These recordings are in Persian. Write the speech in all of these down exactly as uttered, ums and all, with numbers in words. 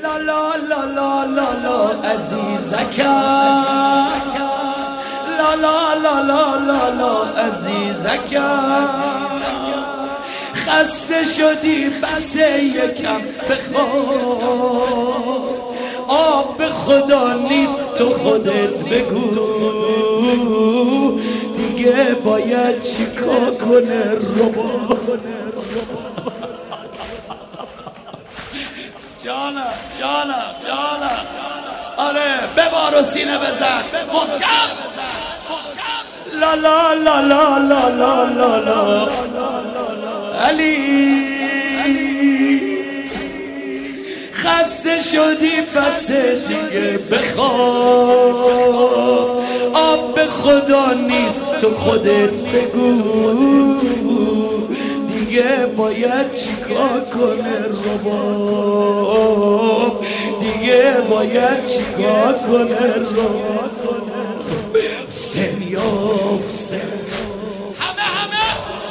لا لا لا لا لا لا عزیزکم، لا لا لا لا لا لا عزیزکم، خسته شدی بس یکم بخواب، آب به خدا نیست تو خودت بگو، دیگه باید چیکار کنه ربا. جانم جانم جانم، آره ببار و سینه بزن محکم. لا لا لا لا لا لا لا لا علی، خسته شدی پس دیگه بخواب، آب به خدا نیست تو خودت بگو، دیگه باید چیکار کنه رباب، دیگه باید چیکار کنه رباب. سمیاب همه همه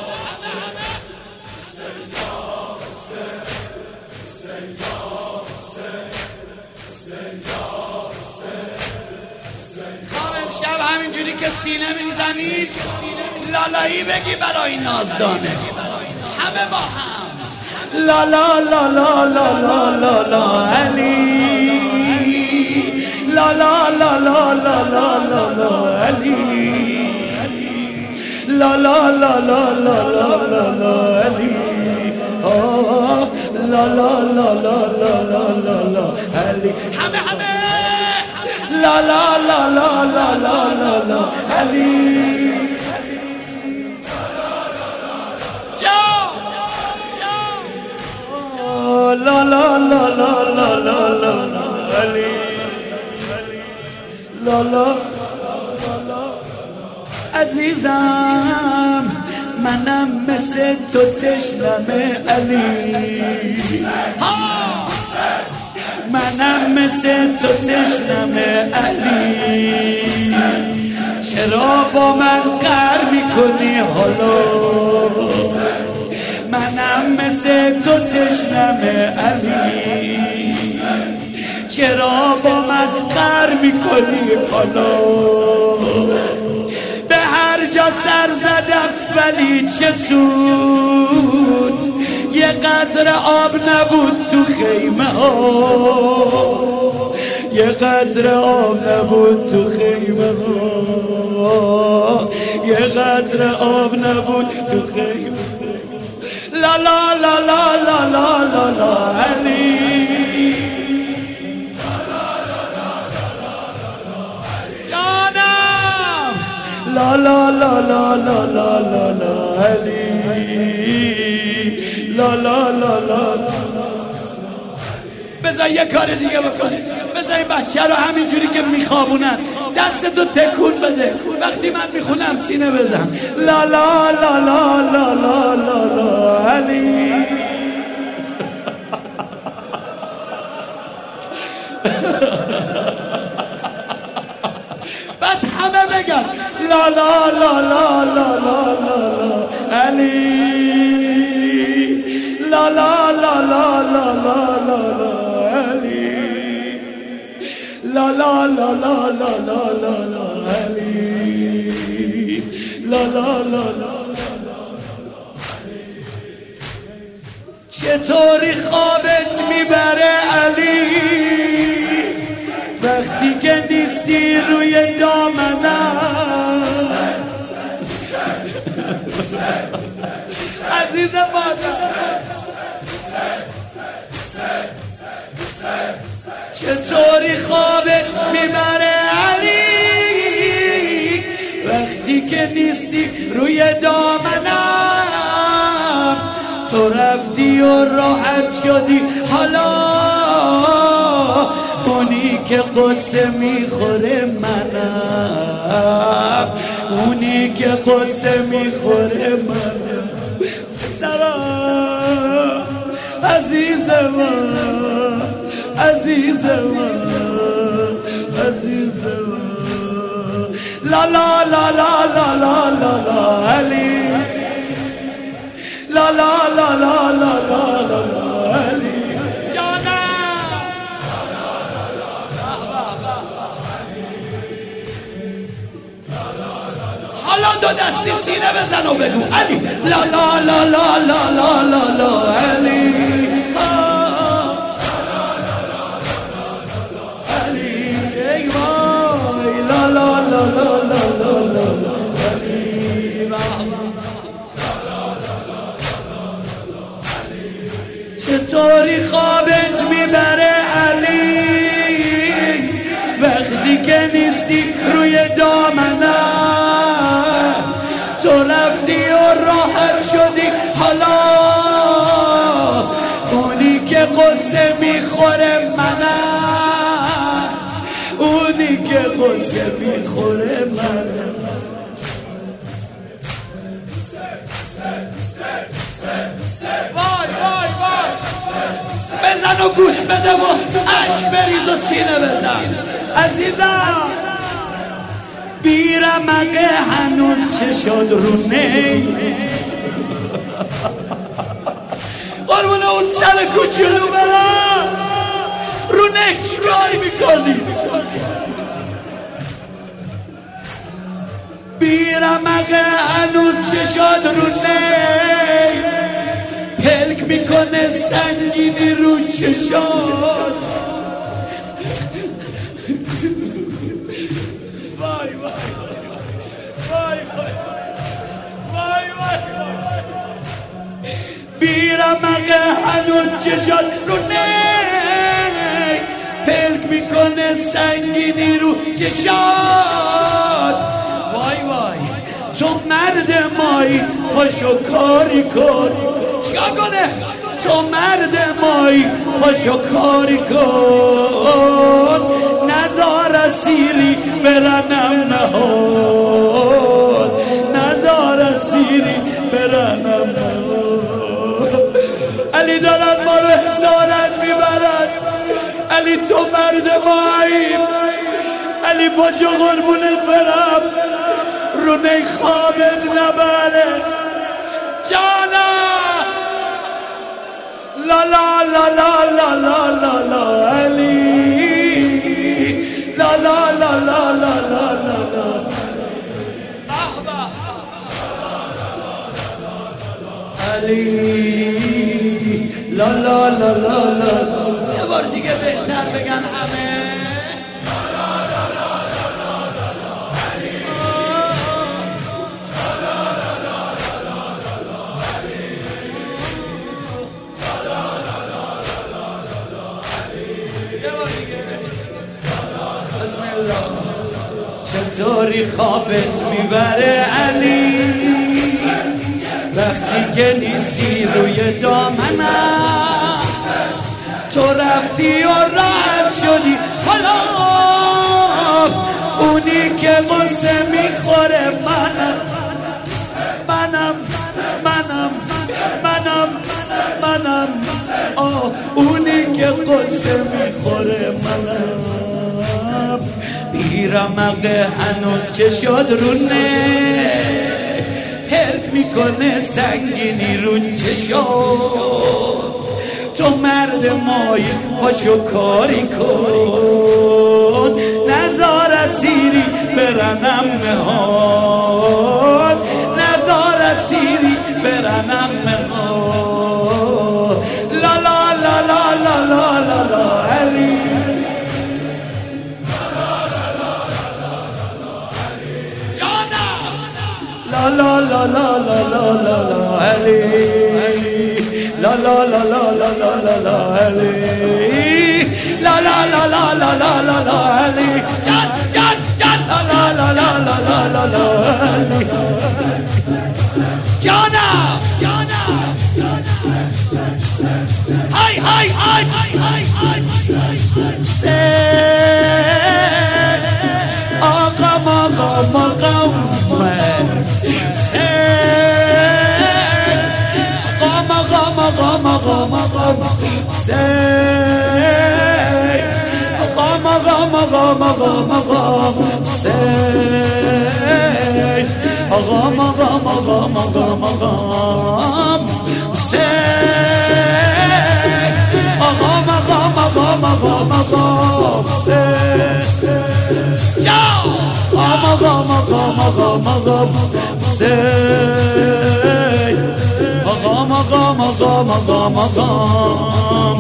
خواهم امشب همینجوری که سینه میزنید لالایی بگی برای نازدانه، همه با هم لا لا لا لا لا لا لا لا علی، لا لا لا لا لا لا لا لا علی، لا لا لا لا لا لا لا لا علی، لا لا لا لا لا لا لا لا علی، همه همه لا لا لا لا لا لا لا لا علی. لا لا لا لا لا لا لا علی، لا لا عزیزم منم مثل تو تشنمه علی، منم مثل تو تشنمه علی، چرا با من قهر میکنی حالا، منم مثل تو تشنمه علی، چرا با من قهر میکنی حالا، به هر جا سر زدم ولی چه سود، یه قطره آب نبود تو خیمه ها، یه قطره آب نبود تو خیمه ها، یه قطره آب نبود تو خیمه. لا لا لا لا لا لا لا لا علی، جانم لا لا لا لا لا لا لا لا علی، لا لا لا لا. بذار یه کار دیگه بکنید، بذار این بچه رو همینجوری که میخوابونن دستتو تکون بده، وقتی من میخونم سینه بزن لا لا لا لا لا لا لا لا علی. بس همه بگن لا لا لا لا لا لا لا علی، لا لا لا لا لا لا لا علی، لا لا لا لا لا لا لا لا علی، لا لا لا لا. چطوری خوابت میبره علی وقتی که نیستی روی دامنم، عزیز مادر چطوری خوابت میبره علی وقتی که نیستی روی دامنم، تو رفتی و راحت شدی حالا، اونی که قصه میخوره منم، اونی که قصه میخوره منم. سلام عزیز من، عزیز من، عزیز من، لا لا لا لا لا لا لا لا علی، لا لا لا لا لا لا لا علی، جانم دستی سینه بزن و بگو علی لا لا لا لا لا لا لا لا علی علی ای وای لا لا لا لا لا لا علی چطوری خوابت میبره علی وقتی که نیستی روی دامنم تو رفتی و راحت شدی حالا اونی که قصه میخوره منم اونی که قصه میخوره منم وای وای وای بزن و گوش بده و عشق بریز و سینه بزن عزیزم بیرمقه هنوز چه شد رو نی قربون اون سر کوچولو برم رو نی چیکاری میکنی بیرمقه هنوز چه شد رو نی پلک میکنه سنگینی رو چشات وای وای وای وای وای بیرمقه هنوز چشات رو نی پلک میکنه سنگینی رو چشات وای وای تو مرد مایی پاشو کاری کن چیکار کنه تو مرد مایی پاشو کاری کن نزار اسیری برنم نهاد نزار اسیری برنم نهاد علی دارن ما رو حسارت میبرن علی تو مرد مایی علی پاشو قربونت برم رو نی خوابت نبره جانم لا لا لا لا لا لا لا لا علی لا لا لا لا لا لا لا لا علی لا لا لا لا لا یه بار دیگه بهتر بگن همه چطوری خوابت میبره علی وقتی که نیستی روی دامنم تو رفتی و راحت شدی حالا اونی که قصه میخوره منم منم منم منم منم آه اونی که قصه میخوره منم بیرمقه هنوز چه شد رو نه پلک میکنه سنگینی رو چه شد تو مرد مایی پاشو کاری کن نزار اسیری برنم نهاد نزار اسیری برنم نهاد لا لا لا لا لا لا لا لا علی لا لا لا لا لا لا لا لا علی لا لا لا لا لا لا لا لا علی لا لا لا لا لا لا لا لا علی جان جان جان لا لا لا لا لا لا لا علی جانا جانا های های های های های سه آقا ماقا ماقا قام قام قام سي قام قام قام قام قام سي قام قام قام قام قام سي قام قام قام قام قام سي جاو قام مقام مقام مقام مقام حسین مقام مقام مقام مقام مقام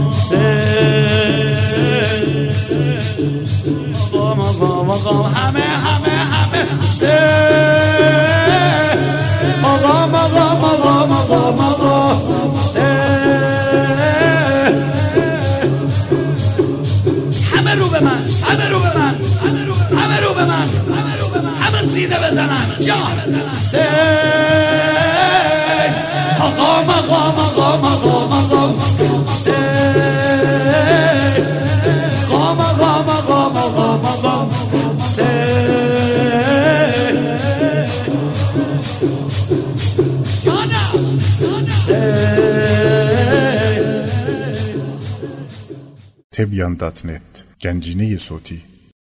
حسین مقام مقام مقام همه همه همه حسین مقام مقام مقام مقام مقام حسین همه رو به من همه رو به من همه رو به من همه سیده بزنن جان حسین مقام مقام مقام مقام مقام حسین مقام مقام مقام مقام مقام حسین جانم تبیان دات نت گنجینه صوتی